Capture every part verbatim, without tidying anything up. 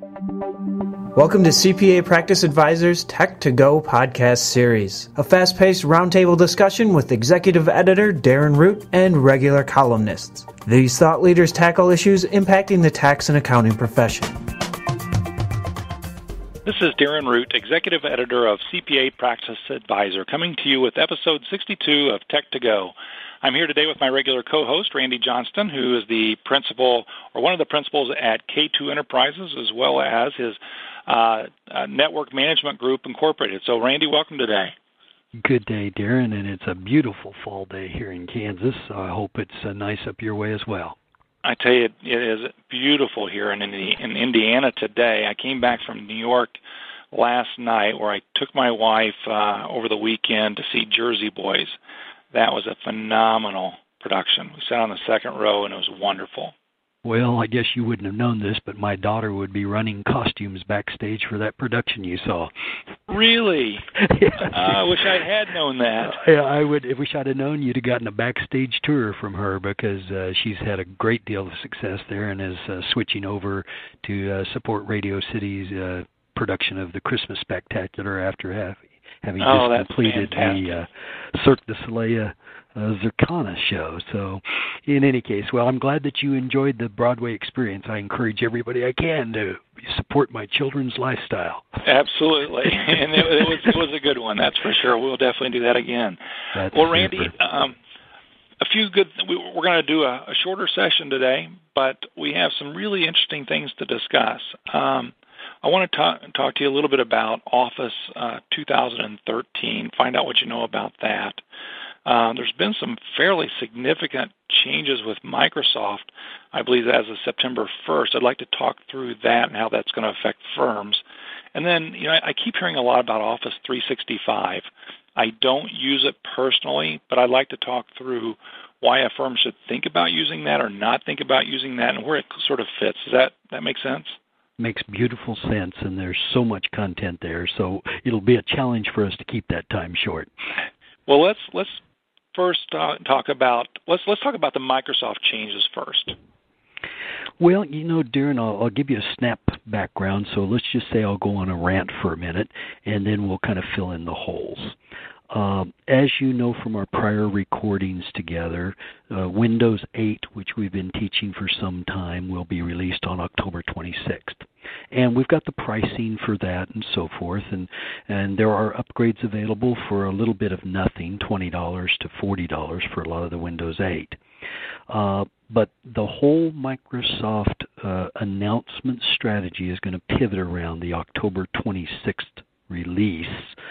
Welcome to C P A Practice Advisors Tech to Go podcast series, a fast-paced roundtable discussion with executive editor Darren Root and regular columnists. These thought leaders tackle issues impacting the tax and accounting profession. This is Darren Root, executive editor of C P A Practice Advisor, coming to you with episode sixty-two of Tech to Go. I'm here today with my regular co-host, Randy Johnston, who is the principal, or one of the principals at K two Enterprises, as well as his uh, uh, Network Management Group Incorporated. So, Randy, welcome today. Good day, Darren, and it's a beautiful fall day here in Kansas. So I hope it's uh, nice up your way as well. I tell you, it is beautiful here in, in Indiana today. I came back from New York last night, where I took my wife uh, over the weekend to see Jersey Boys. That was a phenomenal production. We sat on the second row, and it was wonderful. Well, I guess you wouldn't have known this, but my daughter would be running costumes backstage for that production you saw. Really? Yes. uh, I wish I had known that. Uh, yeah, I would. I wish I'd have known you'd have gotten a backstage tour from her, because uh, she's had a great deal of success there and is uh, switching over to uh, support Radio City's uh, production of the Christmas Spectacular after have, having oh, just completed fantastic. the uh, Cirque du Soleil Uh, Zircana show. So in any case, well, I'm glad that you enjoyed the Broadway experience. I encourage everybody I can to support my children's lifestyle. Absolutely. And it, it was it was a good one, that's for sure. We'll definitely do that again. That's well, Randy, super. um, a few good we, we're going to do a, a shorter session today, but we have some really interesting things to discuss. Um, I want to talk, talk to you a little bit about Office uh, two thousand thirteen, find out what you know about that. Um, there's been some fairly significant changes with Microsoft, I believe, as of September first. I'd like to talk through that and how that's going to affect firms. And then, you know, I, I keep hearing a lot about Office three sixty-five. I don't use it personally, but I'd like to talk through why a firm should think about using that or not think about using that and where it sort of fits. Does that, that make sense? Makes beautiful sense, and there's so much content there, so it'll be a challenge for us to keep that time short. Well, let's let's first uh, talk about let's let's talk about the Microsoft changes first. Well, you know, Darren, I'll, I'll give you a snap background. So let's just say I'll go on a rant for a minute, and then we'll kind of fill in the holes. Uh, as you know from our prior recordings together, uh, Windows eight, which we've been teaching for some time, will be released on October twenty-sixth. And we've got the pricing for that and so forth. And, and there are upgrades available for a little bit of nothing, twenty dollars to forty dollars for a lot of the Windows eight. Uh, but the whole Microsoft uh, announcement strategy is going to pivot around the October twenty-sixth release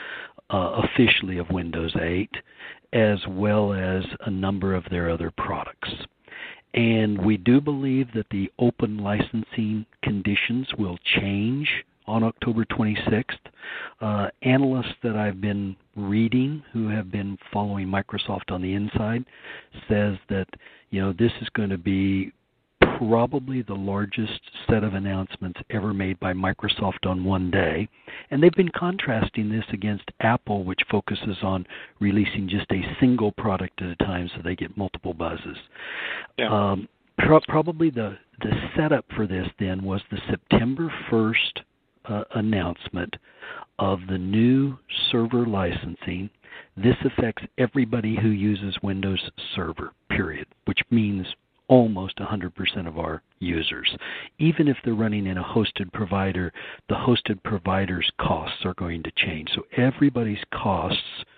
uh, officially of Windows eight, as well as a number of their other products. And we do believe that the open licensing conditions will change on October twenty-sixth. Uh, analysts that I've been reading who have been following Microsoft on the inside says that, you know, this is going to be probably the largest set of announcements ever made by Microsoft on one day. And they've been contrasting this against Apple, which focuses on releasing just a single product at a time so they get multiple buzzes. Yeah. Um, pro- probably the, the setup for this then was the September first uh, announcement of the new server licensing. This affects everybody who uses Windows Server, period, which means almost one hundred percent of our users. Even if they're running in a hosted provider, the hosted provider's costs are going to change. So everybody's costs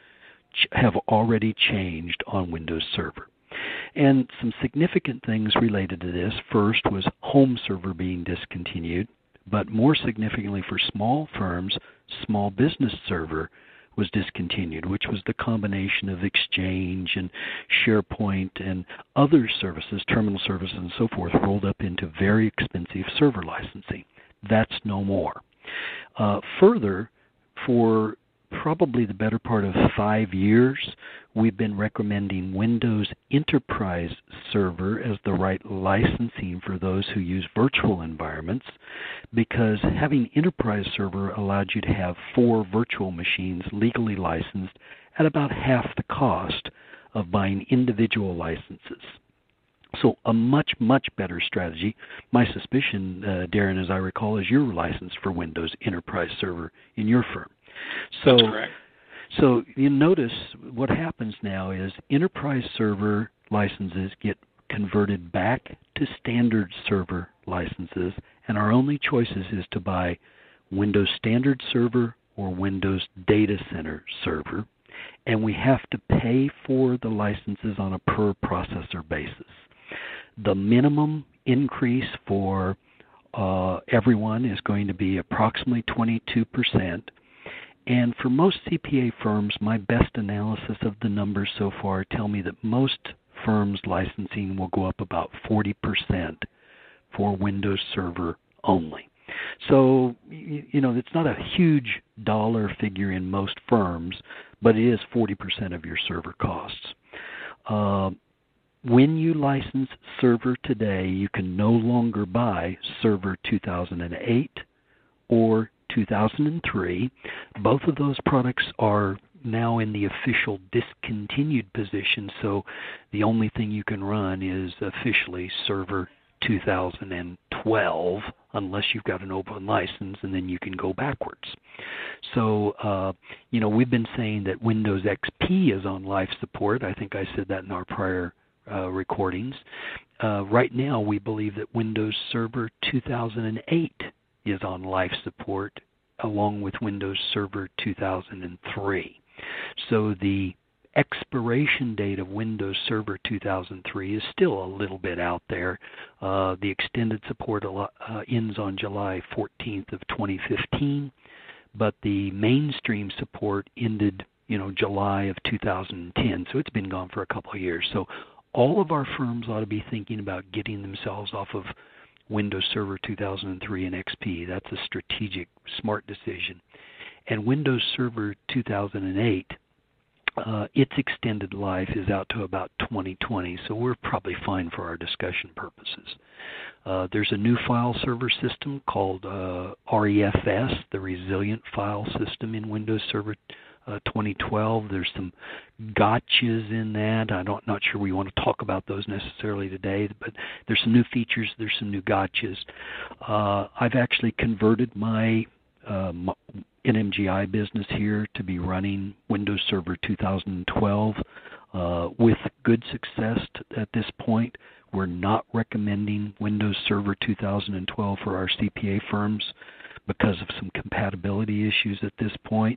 have already changed on Windows Server. And some significant things related to this. First was Home Server being discontinued, but more significantly for small firms, Small Business Server was discontinued, which was the combination of Exchange and SharePoint and other services, terminal services and so forth, rolled up into very expensive server licensing. That's no more. Uh, further, for probably the better part of five years, we've been recommending Windows Enterprise Server as the right licensing for those who use virtual environments, because having Enterprise Server allowed you to have four virtual machines legally licensed at about half the cost of buying individual licenses. So a much, much better strategy. My suspicion, uh, Darren, as I recall, is you're licensed for Windows Enterprise Server in your firm. So, That's correct. So you notice what happens now is Enterprise Server licenses get converted back to standard server licenses, and our only choices is to buy Windows Standard Server or Windows Data Center Server, and we have to pay for the licenses on a per processor basis. The minimum increase for uh, everyone is going to be approximately twenty-two percent. And for most C P A firms, my best analysis of the numbers so far tell me that most firms' licensing will go up about forty percent for Windows Server only. So, you know, it's not a huge dollar figure in most firms, but it is forty percent of your server costs. Uh, when you license Server today, you can no longer buy Server two thousand eight or two thousand three. Both of those products are now in the official discontinued position, so the only thing you can run is officially Server two thousand twelve, unless you've got an open license, and then you can go backwards. So, uh, you know, we've been saying that Windows X P is on life support. I think I said that in our prior uh, recordings. Uh, right now, we believe that Windows Server two thousand eight is on life support, along with Windows Server two thousand three. So the expiration date of Windows Server two thousand three is still a little bit out there. Uh, the extended support uh, ends on July fourteenth of twenty fifteen, but the mainstream support ended, you know, July of two thousand ten. So it's been gone for a couple of years. So all of our firms ought to be thinking about getting themselves off of Windows Server two thousand three and X P. That's a strategic, smart decision. And Windows Server two thousand eight, uh, its extended life is out to about twenty twenty, so we're probably fine for our discussion purposes. Uh, there's a new file server system called uh, R E F S, the Resilient File System in Windows Server uh, twenty twelve. There's some gotchas in that. I'm not, not sure we want to talk about those necessarily today, but there's some new features. There's some new gotchas. Uh, I've actually converted my uh, N M G I business here to be running Windows Server two thousand twelve uh, with good success t- at this point. We're not recommending Windows Server two thousand twelve for our C P A firms because of some compatibility issues at this point.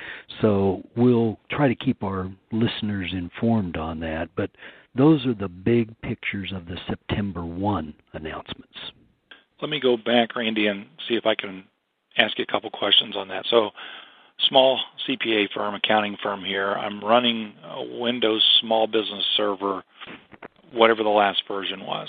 So we'll try to keep our listeners informed on that. But those are the big pictures of the September first announcements. Let me go back, Randy, and see if I can ask you a couple questions on that. So small C P A firm, accounting firm here. I'm running a Windows Small Business Server, whatever the last version was,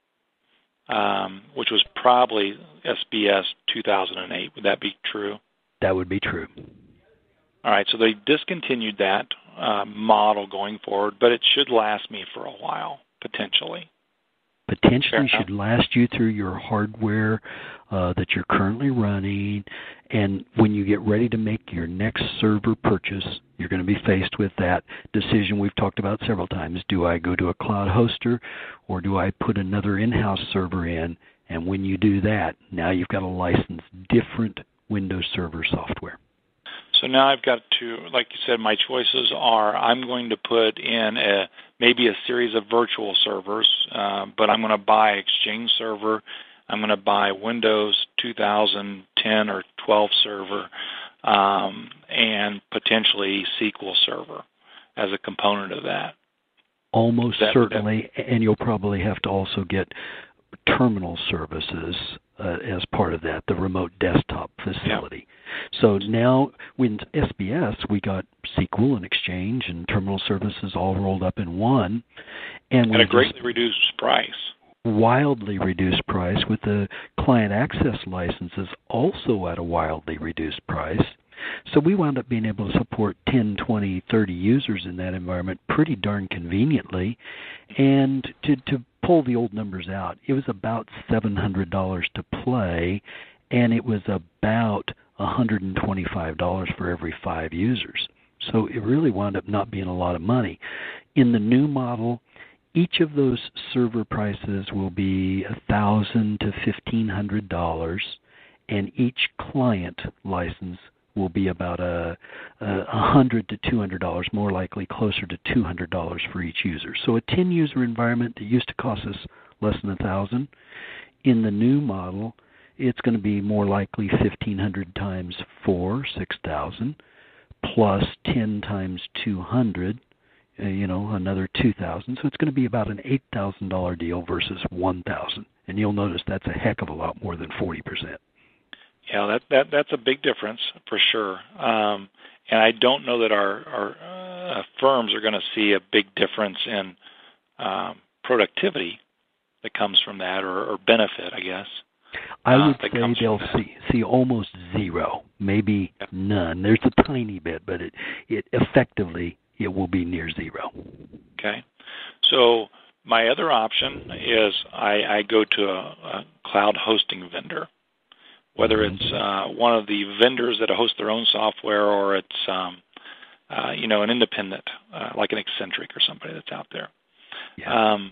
um, which was probably S B S two thousand eight. Would that be true? That would be true. All right, so they discontinued that uh, model going forward, but it should last me for a while, potentially. Potentially should last you through your hardware uh, that you're currently running, and when you get ready to make your next server purchase, you're going to be faced with that decision we've talked about several times. Do I go to a cloud hoster, or do I put another in-house server in? And when you do that, now you've got to license different Windows Server software. So now I've got to, like you said, my choices are I'm going to put in a maybe a series of virtual servers, uh, but I'm going to buy Exchange Server. I'm going to buy Windows two thousand ten or twelve server, um, and potentially S Q L Server as a component of that. Almost that, certainly, that, and you'll probably have to also get terminal services uh, as part of that, the remote desktop facility. Yeah. So now with S B S, we got S Q L and Exchange and terminal services all rolled up in one. And at a greatly reduced price. Wildly reduced price, with the client access licenses also at a wildly reduced price. So we wound up being able to support ten, twenty, thirty users in that environment pretty darn conveniently. And to, to pull the old numbers out, it was about seven hundred dollars to play, and it was about one hundred twenty-five dollars for every five users. So it really wound up not being a lot of money. In the new model, each of those server prices will be a thousand to fifteen hundred dollars, and each client license will be about a, a hundred to two hundred dollars, more likely closer to two hundred dollars for each user. So a ten user environment that used to cost us less than a thousand, in the new model, it's going to be more likely fifteen hundred times four, six thousand, plus ten times two hundred, uh, you know, another two thousand. So it's going to be about an eight thousand dollars deal versus one thousand. And you'll notice that's a heck of a lot more than forty percent. Yeah, that, that that's a big difference for sure. Um, and I don't know that our, our uh, firms are going to see a big difference in um, productivity that comes from that, or, or benefit, I guess. I would uh, say they'll see see almost zero, maybe yeah. none. There's a tiny bit, but it, it effectively it will be near zero. Okay. So my other option is I, I go to a, a cloud hosting vendor, whether it's uh, one of the vendors that host their own software, or it's um, uh, you know an independent, uh, like an Accentric or somebody that's out there. Yeah. Um,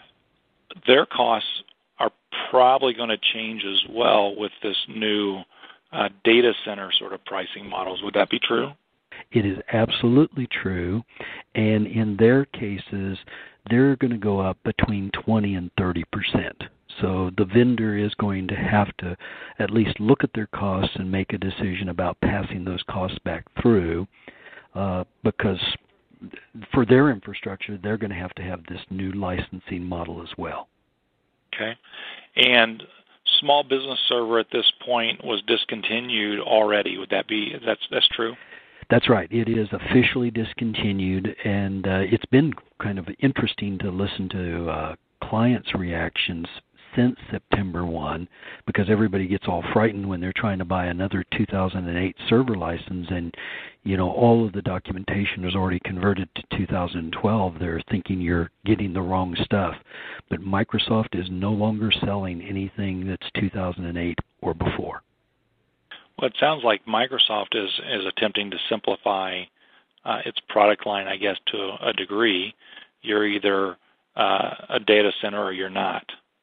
their costs are probably going to change as well with this new uh, data center sort of pricing models. Would that be true? It is absolutely true, and in their cases, they're going to go up between twenty and thirty percent. So the vendor is going to have to at least look at their costs and make a decision about passing those costs back through, uh, because for their infrastructure, they're going to have to have this new licensing model as well. Okay. And small business server at this point was discontinued already. Would that be, that's that's true? That's right. It is officially discontinued, and uh, it's been kind of interesting to listen to uh, clients' reactions since September first, because everybody gets all frightened when they're trying to buy another two thousand eight server license, and you know all of the documentation is already converted to two thousand twelve. They're thinking you're getting the wrong stuff. But Microsoft is no longer selling anything that's two thousand eight or before. Well, it sounds like Microsoft is, is attempting to simplify uh, its product line, I guess, to a degree. You're either uh, a data center or you're not.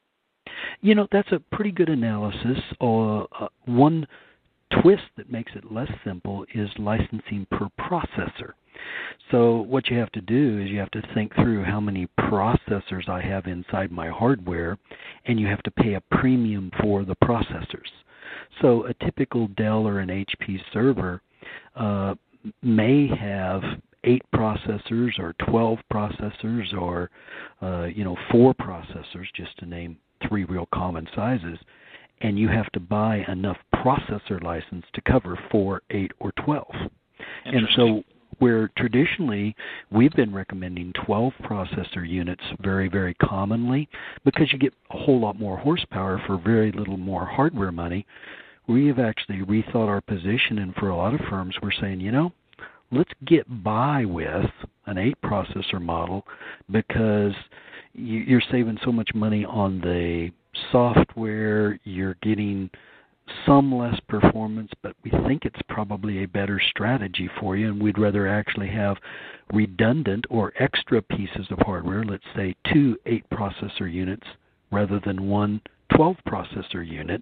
You know, that's a pretty good analysis. Uh, uh, one twist that makes it less simple is licensing per processor. So what you have to do is you have to think through how many processors I have inside my hardware, and you have to pay a premium for the processors. So a typical Dell or an H P server uh, may have eight processors or twelve processors or, uh, you know, four processors, just to name three real common sizes, and you have to buy enough processor license to cover four, eight, or twelve. And so where traditionally we've been recommending twelve processor units very, very commonly, because you get a whole lot more horsepower for very little more hardware money, we have actually rethought our position, and for a lot of firms we're saying, you know, let's get by with an eight processor model, because you're saving so much money on the software, you're getting some less performance, but we think it's probably a better strategy for you, and we'd rather actually have redundant or extra pieces of hardware, let's say two eight processor units rather than one twelve processor unit.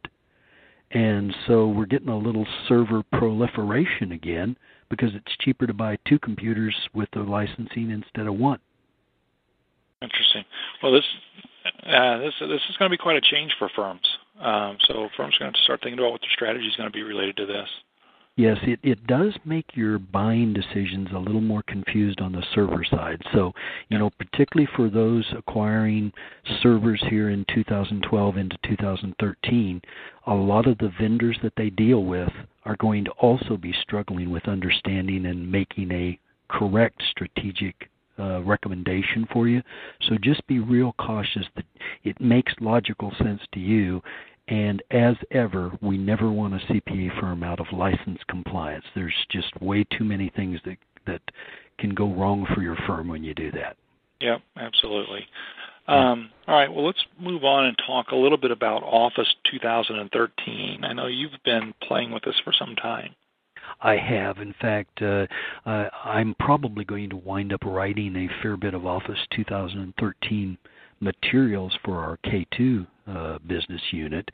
And so we're getting a little server proliferation again, because it's cheaper to buy two computers with the licensing instead of one. Interesting. Well, this uh, this this is going to be quite a change for firms. Um, so firms are going to start thinking about what their strategy is going to be related to this. Yes, it, it does make your buying decisions a little more confused on the server side. So, you know, particularly for those acquiring servers here in two thousand twelve into two thousand thirteen, a lot of the vendors that they deal with are going to also be struggling with understanding and making a correct strategic Uh, recommendation for you. So just be real cautious that it makes logical sense to you. And as ever, we never want a C P A firm out of license compliance. There's just way too many things that that can go wrong for your firm when you do that. Yep, absolutely. Um, all right, well, let's move on and talk a little bit about Office two thousand thirteen. I know you've been playing with this for some time. I have. In fact, uh, uh, I'm probably going to wind up writing a fair bit of Office two thousand thirteen materials for our K two uh, business unit.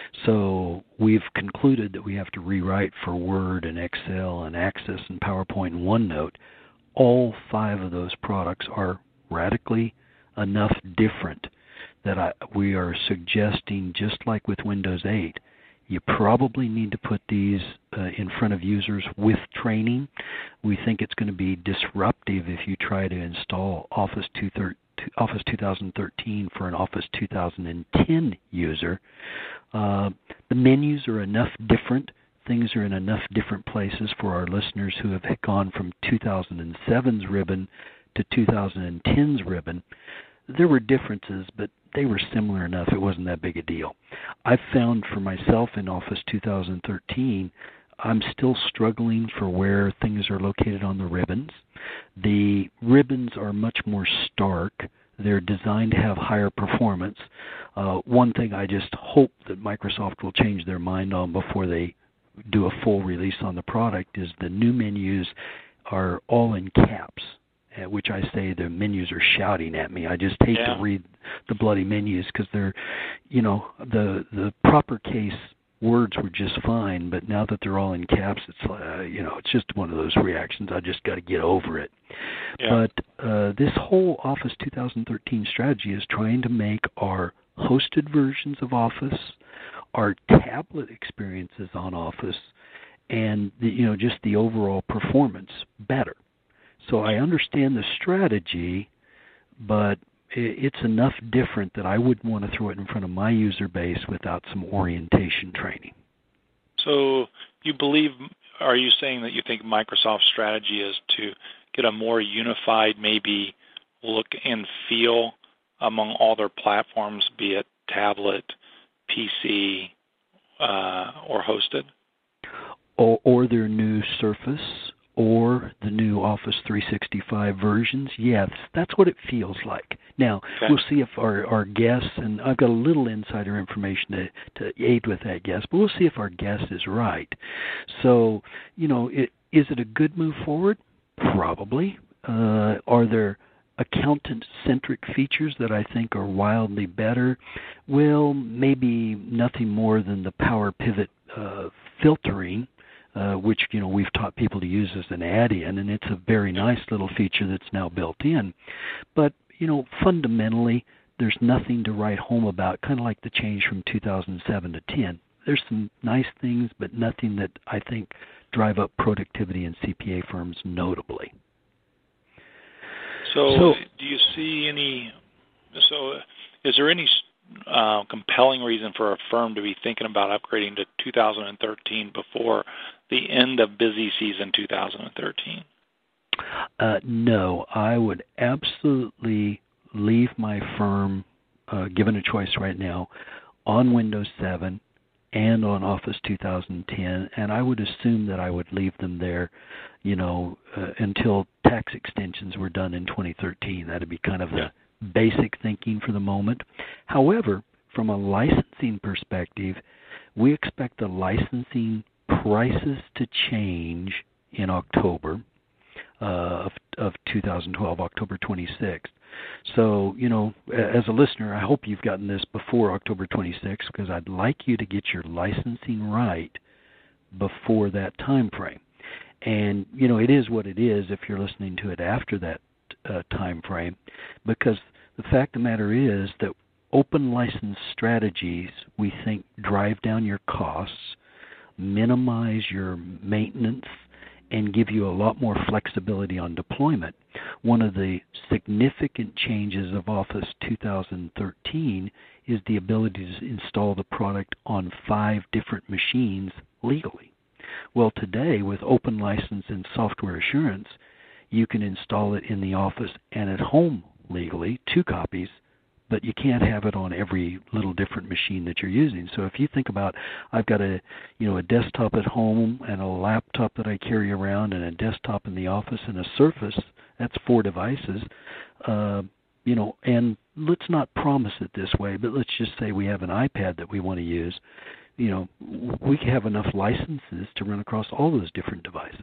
So we've concluded that we have to rewrite for Word and Excel and Access and PowerPoint and OneNote. All five of those products are radically enough different that I, we are suggesting, just like with Windows eight, you probably need to put these uh, in front of users with training. We think it's going to be disruptive if you try to install Office two thousand thirteen for an Office two thousand ten user. Uh, the menus are enough different. Things are in enough different places for our listeners who have gone from two thousand seven's ribbon to two thousand ten's ribbon. There were differences, but they were similar enough. It wasn't that big a deal. I've found for myself in Office two thousand thirteen, I'm still struggling for where things are located on the ribbons. The ribbons are much more stark. They're designed to have higher performance. Uh, one thing I just hope that Microsoft will change their mind on before they do a full release on the product is the new menus are all in caps, at which I say the menus are shouting at me. I just hate yeah. to read the bloody menus because they're, you know, the the proper case words were just fine, but now that they're all in caps, it's uh, you know, it's just one of those reactions. I just got to get over it. Yeah. But uh, this whole Office two thousand thirteen strategy is trying to make our hosted versions of Office, our tablet experiences on Office, and the, you know, just the overall performance better. So I understand the strategy, but it's enough different that I wouldn't want to throw it in front of my user base without some orientation training. So you believe, are you saying that you think Microsoft's strategy is to get a more unified, maybe look and feel among all their platforms, be it tablet, P C, uh, or hosted? Or, or their new Surface, or the new Office three sixty-five versions. Yes, that's what it feels like. Now, okay. We'll see if our, our guess, and I've got a little insider information to, to aid with that guess, but we'll see if our guess is right. So, you know, it, is it a good move forward? Probably. Uh, are there accountant-centric features that I think are wildly better? Well, maybe nothing more than the Power Pivot uh, filtering, Uh, which, you know, we've taught people to use as an add-in, and it's a very nice little feature that's now built in. But, you know, fundamentally, there's nothing to write home about, kind of like the change from two thousand seven to ten. There's some nice things, but nothing that I think drive up productivity in C P A firms notably. So, so do you see any, so is there any uh, compelling reason for a firm to be thinking about upgrading to two thousand thirteen before the end of busy season two thousand thirteen? Uh, no, I would absolutely leave my firm, uh, given a choice right now, on Windows seven and on Office two thousand ten, and I would assume that I would leave them there, you know, uh, until tax extensions were done in twenty thirteen. That would be kind of the basic thinking for the moment. However, from a licensing perspective, we expect the licensing prices to change in October uh, of, of two thousand twelve, October twenty-sixth. So, you know, as a listener, I hope you've gotten this before October twenty-sixth, because I'd like you to get your licensing right before that time frame. And, you know, it is what it is if you're listening to it after that uh, time frame, because the fact of the matter is that open license strategies, we think, drive down your costs, minimize your maintenance, and give you a lot more flexibility on deployment. One of the significant changes of Office two thousand thirteen is the ability to install the product on five different machines legally. Well, today, with open license and software assurance, you can install it in the office and at home legally, two copies, but you can't have it on every little different machine that you're using. So if you think about, I've got a, you know, a desktop at home and a laptop that I carry around and a desktop in the office and a Surface, that's four devices, uh, you know, and let's not promise it this way, but let's just say we have an iPad that we want to use. you know, we have enough licenses to run across all those different devices.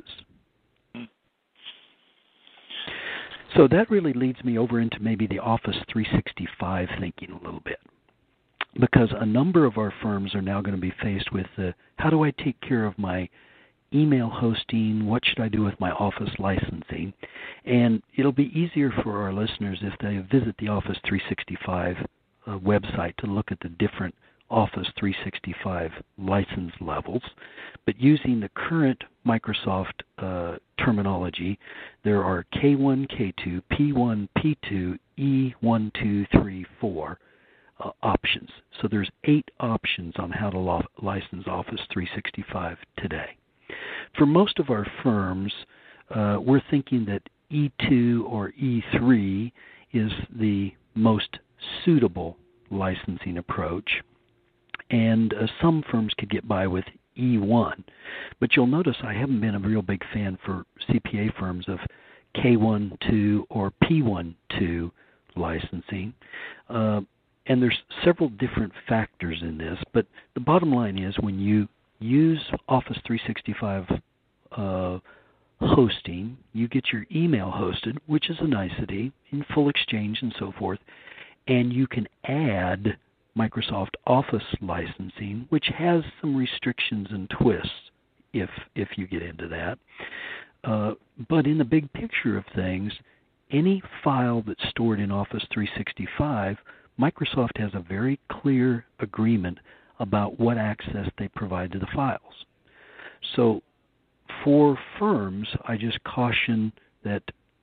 So that really leads me over into maybe the Office three sixty-five thinking a little bit, because a number of our firms are now going to be faced with uh, how do I take care of my email hosting, what should I do with my Office licensing? And it'll be easier for our listeners if they visit the Office three sixty-five uh, website to look at the different Office three sixty-five license levels. But using the current Microsoft uh, terminology, there are K one, K two, P one, P two, E one, two, three, four uh, options. So there's eight options on how to lo- license Office three sixty-five today. For most of our firms, uh, we're thinking that E two or E three is the most suitable licensing approach, and uh, some firms could get by with E one. But you'll notice I haven't been a real big fan for C P A firms of K one two or P one two licensing. Uh, and there's several different factors in this, but the bottom line is when you use Office three sixty-five uh, hosting, you get your email hosted, which is a nicety, in full exchange and so forth, and you can add Microsoft Office licensing, which has some restrictions and twists if if you get into that. Uh, but in the big picture of things, any file that's stored in Office three sixty-five, Microsoft has a very clear agreement about what access they provide to the files. So for firms, I just caution that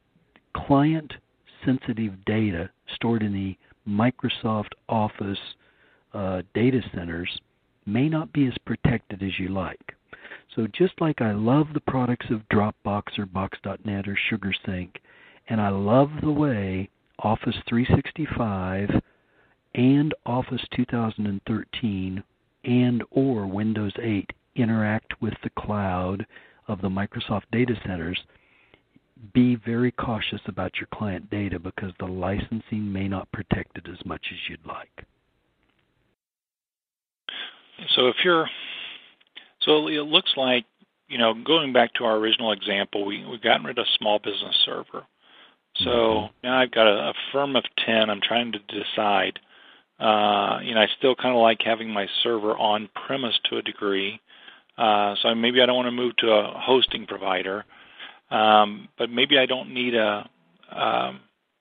client-sensitive data stored in the Microsoft Office uh, data centers may not be as protected as you like. So just like I love the products of Dropbox or Box dot net or SugarSync, and I love the way Office three sixty-five and Office two thousand thirteen and or Windows eight interact with the cloud of the Microsoft data centers, be very cautious about your client data because the licensing may not protect it as much as you'd like. So if you're, so it looks like, you know, going back to our original example, we, we've gotten rid of small business server. So mm-hmm. now I've got a, a firm of ten. I'm trying to decide. Uh, you know, I still kind of like having my server on premise to a degree. Uh, so maybe I don't want to move to a hosting provider, um, but maybe I don't need a um,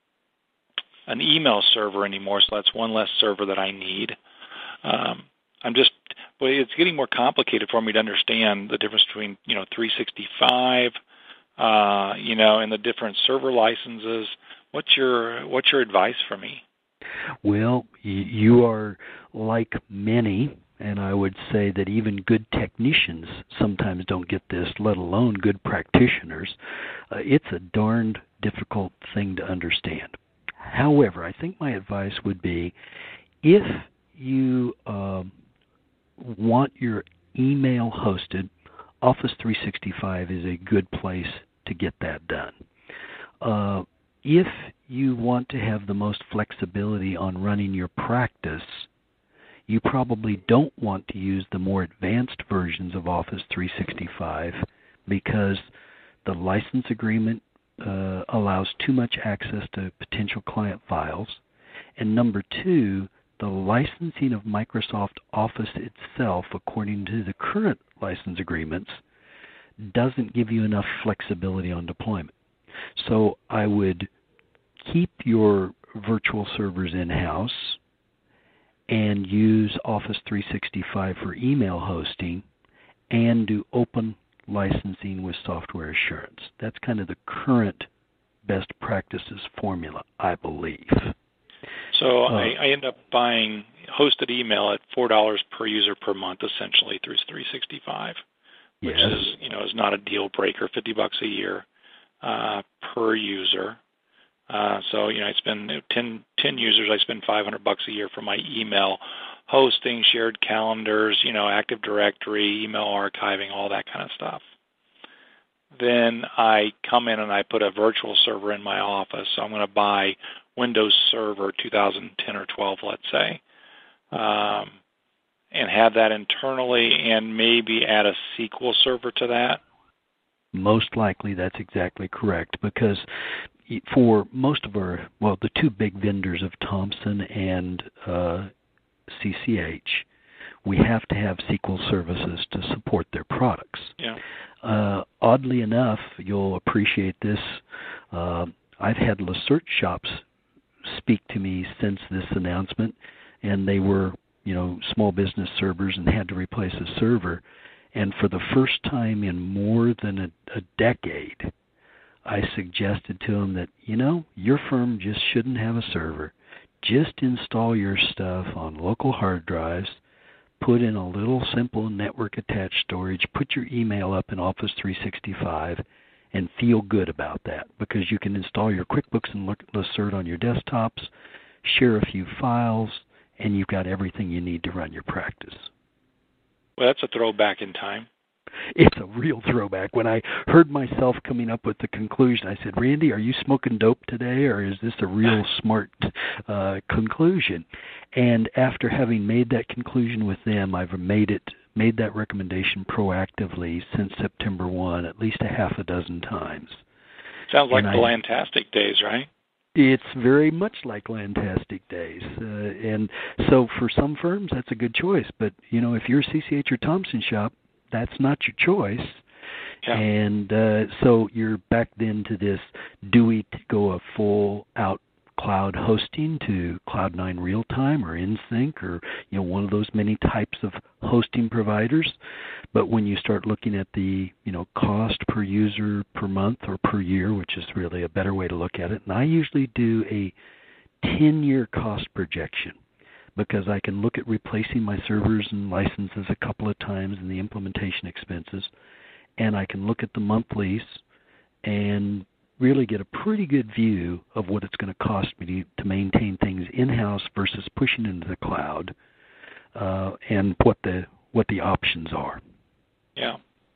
an email server anymore. So that's one less server that I need. Um, I'm just, well, it's getting more complicated for me to understand the difference between, you know, three sixty-five, uh, you know, and the different server licenses. What's your what's your advice for me? Well, you are like many, and I would say that even good technicians sometimes don't get this, let alone good practitioners. Uh, it's a darned difficult thing to understand. However, I think my advice would be if you uh, want your email hosted, Office three sixty-five is a good place to get that done. Uh, if you want to have the most flexibility on running your practice, you probably don't want to use the more advanced versions of Office three sixty-five because the license agreement uh, allows too much access to potential client files. And number two, the licensing of Microsoft Office itself, according to the current license agreements, doesn't give you enough flexibility on deployment. So I would keep your virtual servers in-house and use Office three sixty-five for email hosting and do open licensing with software assurance. That's kind of the current best practices formula, I believe. So uh, I, I end up buying hosted email at four dollars per user per month, essentially through three sixty-five, which yes. is, you know, is not a deal breaker. Fifty bucks a year uh, per user. Uh, so you know, I spend ten, ten users. I spend five hundred bucks a year for my email hosting, shared calendars, you know, Active Directory, email archiving, all that kind of stuff. Then I come in and I put a virtual server in my office. So I'm going to buy Windows Server two thousand ten or twelve, let's say. Um, and have that internally and maybe add a S Q L Server to that? Most likely that's exactly correct, because for most of our, well, the two big vendors of Thomson and uh, C C H, we have to have S Q L services to support their products. Yeah. Uh, oddly enough, you'll appreciate this, uh, I've had Lacerte shops speak to me since this announcement, and they were, you know, small business servers and had to replace a server. And for the first time in more than a, a decade, I suggested to them that, you know, your firm just shouldn't have a server. Just install your stuff on local hard drives, put in a little simple network-attached storage, put your email up in Office three sixty-five, and feel good about that, because you can install your QuickBooks and Lacerte on your desktops, share a few files, and you've got everything you need to run your practice. Well, that's a throwback in time. It's a real throwback. When I heard myself coming up with the conclusion, I said, Randy, are you smoking dope today, or is this a real smart uh, conclusion? And after having made that conclusion with them, I've made it made that recommendation proactively since September first, at least a half a dozen times. Sounds like and the I, Lantastic days, right? It's very much like Lantastic days. Uh, and so for some firms, that's a good choice. But, you know, if you're a C C H or Thomson shop, that's not your choice. Yeah. And uh, so you're back then to this, do we go a full-out cloud hosting to Cloud nine Real-Time or InSync or, you know, one of those many types of hosting providers? But when you start looking at the, you know, cost per user per month or per year, which is really a better way to look at it, and I usually do a ten-year cost projection, because I can look at replacing my servers and licenses a couple of times and the implementation expenses, and I can look at the monthlies and really get a pretty good view of what it's going to cost me to, to maintain things in-house versus pushing into the cloud, uh, and what the what the options are. Yeah.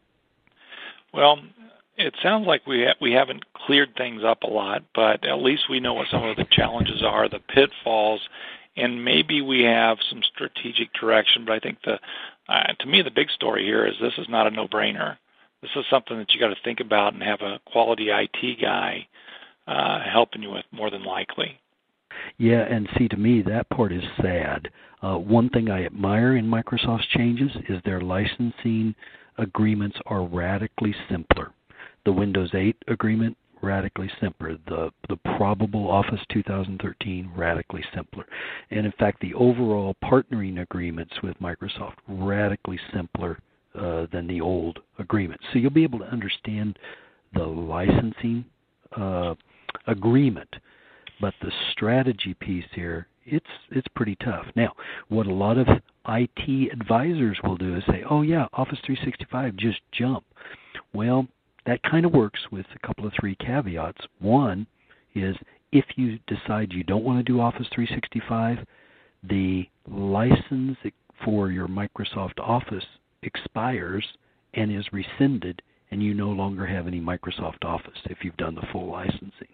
Well, it sounds like we ha- we haven't cleared things up a lot, but at least we know what some of the challenges are, the pitfalls, and maybe we have some strategic direction. But I think the, uh, to me, the big story here is this is not a no-brainer. This is something that you got to think about and have a quality I T guy uh, helping you with, more than likely. Yeah, and see, to me, that part is sad. Uh, one thing I admire in Microsoft's changes is their licensing agreements are radically simpler. The Windows eight agreement, radically simpler. The the probable Office two thousand thirteen, radically simpler. And in fact, the overall partnering agreements with Microsoft, radically simpler uh, than the old agreement. So you'll be able to understand the licensing uh, agreement, but the strategy piece here, it's it's pretty tough. Now, what a lot of I T advisors will do is say, oh yeah, Office three sixty-five, just jump. Well, that kind of works with a couple of three caveats. One is if you decide you don't want to do Office three sixty-five, the license for your Microsoft Office expires and is rescinded, and you no longer have any Microsoft Office if you've done the full licensing.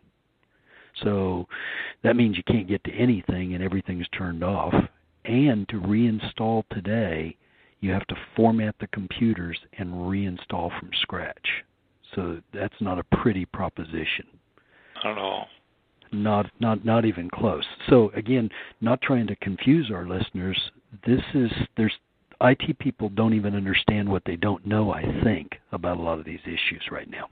So that means you can't get to anything and everything's turned off. And to reinstall today, you have to format the computers and reinstall from scratch. So that's not a pretty proposition. Not at all. Not not not even close. So again, not trying to confuse our listeners, this is there's I T people don't even understand what they don't know, I think, about a lot of these issues right now.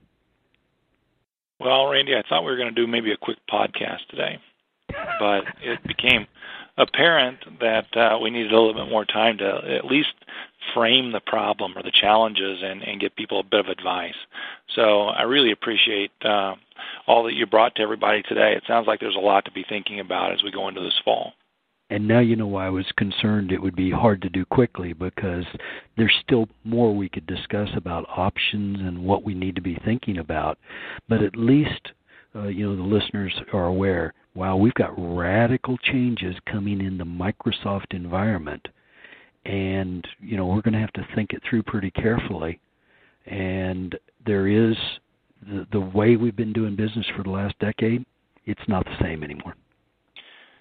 Well, Randy, I thought we were going to do maybe a quick podcast today, but it became apparent that uh, we needed a little bit more time to at least frame the problem or the challenges and, and give people a bit of advice. So I really appreciate uh, all that you brought to everybody today. It sounds like there's a lot to be thinking about as we go into this fall. And now you know why I was concerned it would be hard to do quickly, because there's still more we could discuss about options and what we need to be thinking about. But at least, uh, you know, the listeners are aware, wow, we've got radical changes coming in the Microsoft environment. And, you know, we're going to have to think it through pretty carefully. And there is, the, the way we've been doing business for the last decade, it's not the same anymore.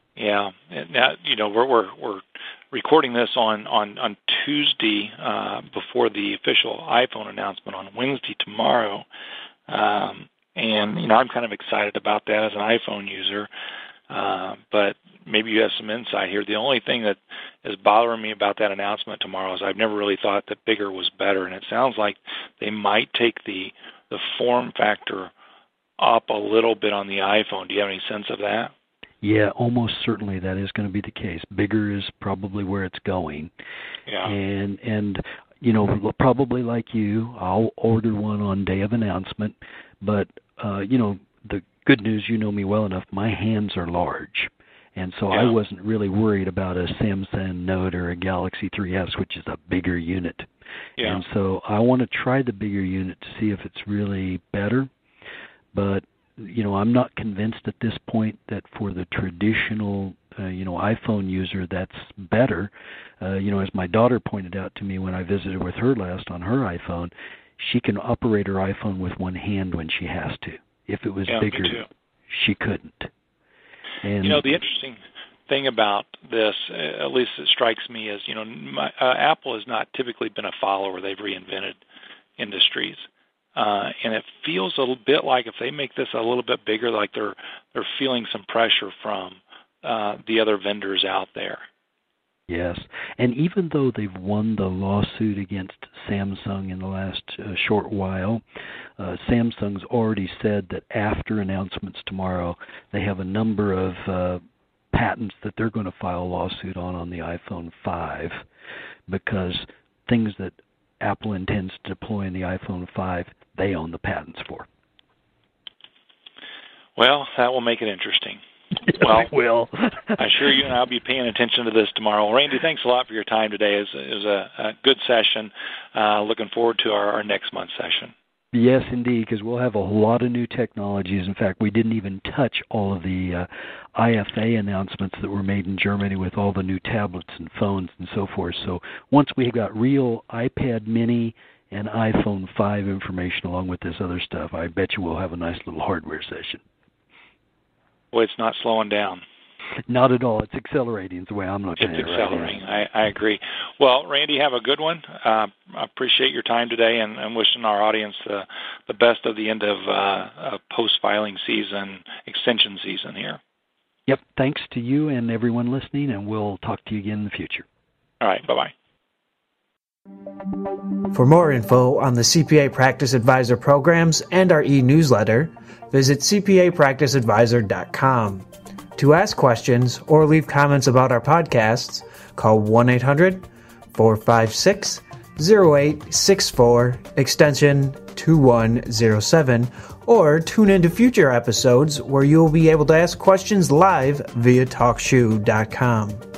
Yeah, and now, you know, we're we're we're recording this on on on Tuesday uh, before the official iPhone announcement on Wednesday tomorrow, um, and you know, I'm kind of excited about that as an iPhone user. Uh, but maybe you have some insight here. The only thing that is bothering me about that announcement tomorrow is I've never really thought that bigger was better, and it sounds like they might take the the form factor up a little bit on the iPhone. Do you have any sense of that? Yeah, almost certainly that is going to be the case. Bigger is probably where it's going. Yeah. And, and you know, probably like you, I'll order one on day of announcement. But, uh, you know, the good news, you know me well enough, my hands are large. And so yeah. I wasn't really worried about a Samsung Note or a Galaxy three S, which is a bigger unit. Yeah. And so I want to try the bigger unit to see if it's really better. But you know, I'm not convinced at this point that for the traditional, uh, you know, iPhone user that's better. Uh, you know, as my daughter pointed out to me when I visited with her last on her iPhone, she can operate her iPhone with one hand when she has to. If it was yeah, bigger, she couldn't. And you know, the interesting thing about this, uh, at least it strikes me, is, you know, my, uh, Apple has not typically been a follower. They've reinvented industries. Uh, and it feels a little bit like if they make this a little bit bigger, like they're they're feeling some pressure from uh, the other vendors out there. Yes, and even though they've won the lawsuit against Samsung in the last uh, short while, uh, Samsung's already said that after announcements tomorrow, they have a number of uh, patents that they're going to file a lawsuit on on the iPhone five, because things that Apple intends to deploy in the iPhone five, they own the patents for. Well, that will make it interesting. Well, it will. I'm sure you and I will be paying attention to this tomorrow. Well, Randy, thanks a lot for your time today. It was, it was a, a good session. Uh, looking forward to our, our next month's session. Yes, indeed, because we'll have a lot of new technologies. In fact, we didn't even touch all of the uh, I F A announcements that were made in Germany with all the new tablets and phones and so forth. So once we got real iPad mini and iPhone five information along with this other stuff, I bet you we'll have a nice little hardware session. Well, it's not slowing down. Not at all. It's accelerating is the way I'm looking it's at it. It's accelerating. Right I, I agree. Well, Randy, have a good one. Uh, I appreciate your time today, and, and wishing our audience the, the best of the end of uh, uh, post-filing season, extension season here. Yep. Thanks to you and everyone listening, and we'll talk to you again in the future. All right. Bye-bye. For more info on the C P A Practice Advisor programs and our e-newsletter, visit c p a practice advisor dot com. To ask questions or leave comments about our podcasts, call one eight hundred four five six zero eight six four, extension two one zero seven, or tune into future episodes where you will be able to ask questions live via talk shoe dot com.